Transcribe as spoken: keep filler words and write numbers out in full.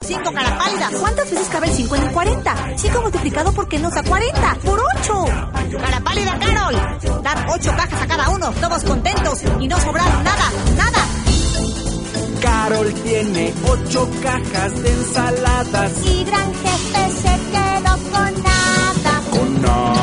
cinco, cara pálida. ¿Cuántas veces cabe el cinco en el cuarenta? cinco multiplicado por qué nos da cuarenta. ¡Por ocho! Cara pálida, Carol. Dar ocho cajas a cada uno, todos contentos y no sobraron nada, nada. Carol tiene ocho cajas de ensaladas. Y Gran Jefe se quedó con nada. Con nada.